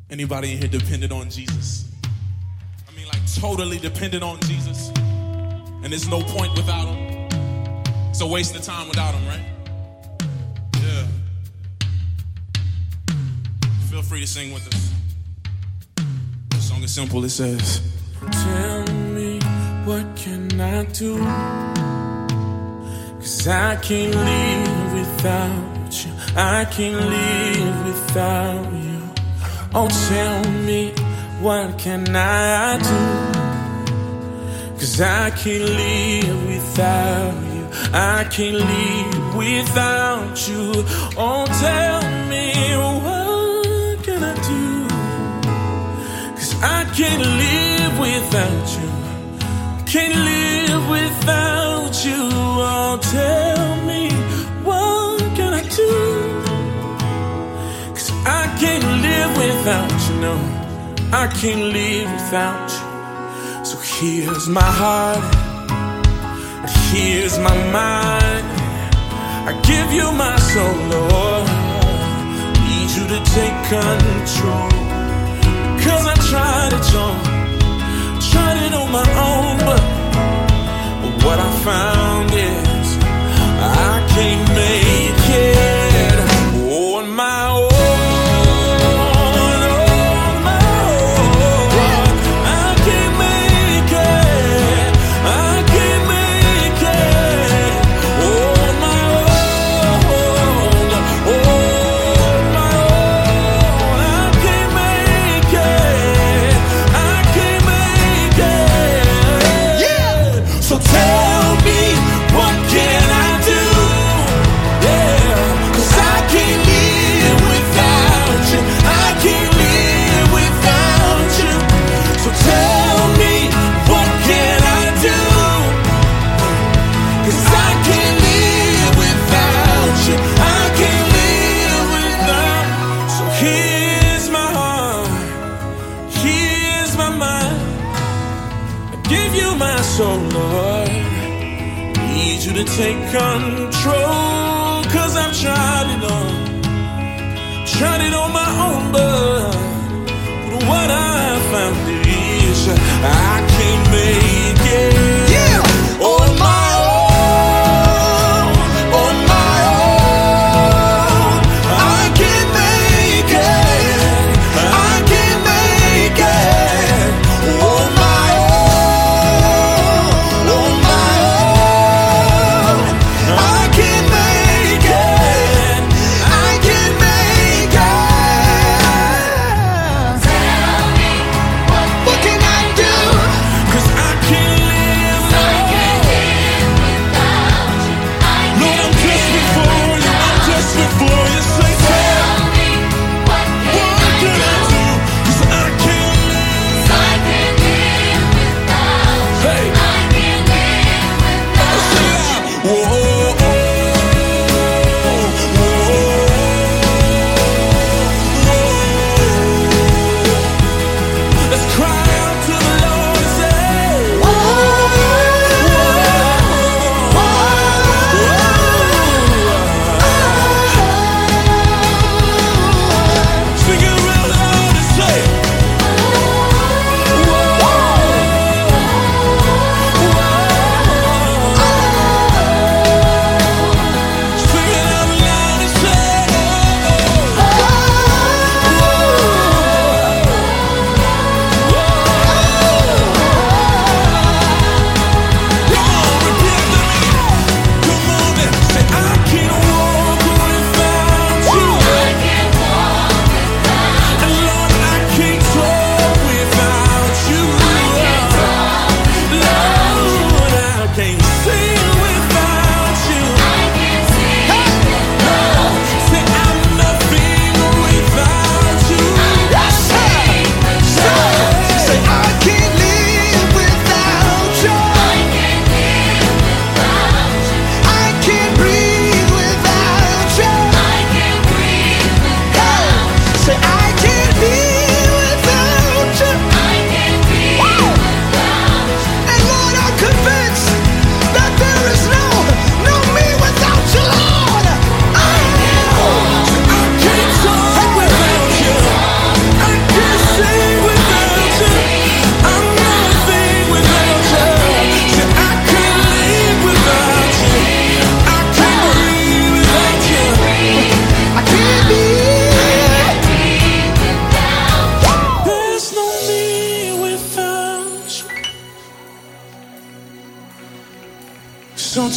Anybody in here dependent on Jesus? I mean, like totally dependent on Jesus. And there's no point without him. It's a waste of time without him, right? Yeah. Feel free to sing with us. The song is simple. It says, tell me, what can I do? 'Cause I can't live without you. I can't live without you. Oh, tell me, what can I do? 'Cause I can't live without you. I can't live without you. Oh, tell me, what can I do? 'Cause I can't live without you. Can't live without you. Oh, tell me, what can I do? 'Cause I can't live without you, no. I can't live without you. So here's my heart, and here's my mind. I give you my soul, Lord. Need you to take control. Because I tried it all, tried it on my own, but what I found is I can't make it on my own. So Lord, need you to take control. 'Cause I've tried it on my own, but what I found is I can't make it. Yeah, on my own, on my own. I can't make it. I can't make it on my own.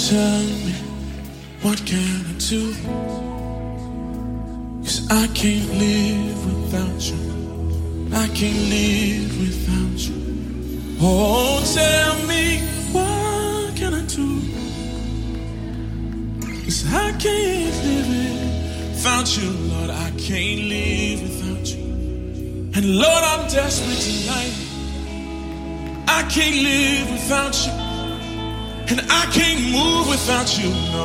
tell me, what can I do? 'Cause I can't live without you. I can't live without you. Oh, tell me, what can I do? 'Cause I can't live without you, Lord. I can't live without you. And Lord, I'm desperate tonight. I can't live without you. And I can't move without you, no.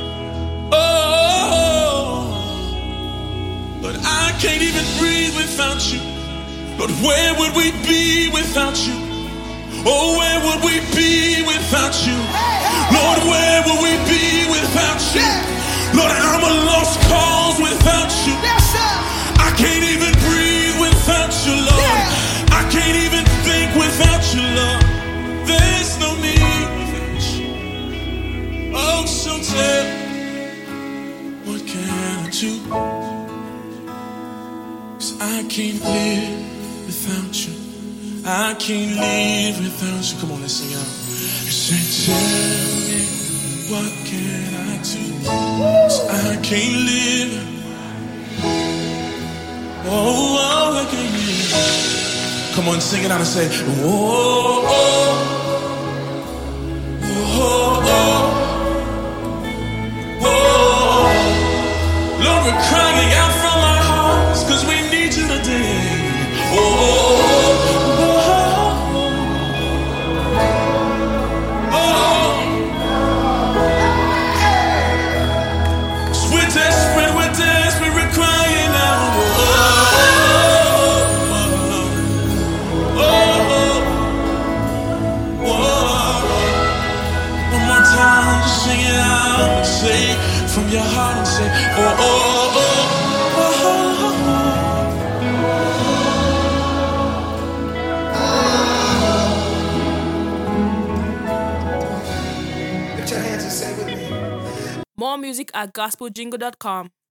Oh, but I can't even breathe without you. But where would we be without you? Oh, where would we be without you? Lord, where would we be without you? Lord, I'm a lost cause without you. I can't even breathe without you, Lord. I can't even think without you, Lord. There's no need without you. Oh, so tell me, what can I do? 'Cause I can't live without you. I can't live without you. Come on, let's sing out. You say, tell me, what can I do? 'Cause I can't live. Oh, I can't live. Come on, sing it out and say, oh, oh, oh, oh, oh. Lord, we're crying out from our hearts 'cause we need you today. Oh, oh, oh, oh. 'Cause we're desperate, we're crying out. Oh, oh, oh, oh. One more time, just sing it out and say from your heart and say, oh, oh, oh, oh, oh. More music at gospeljingle.com.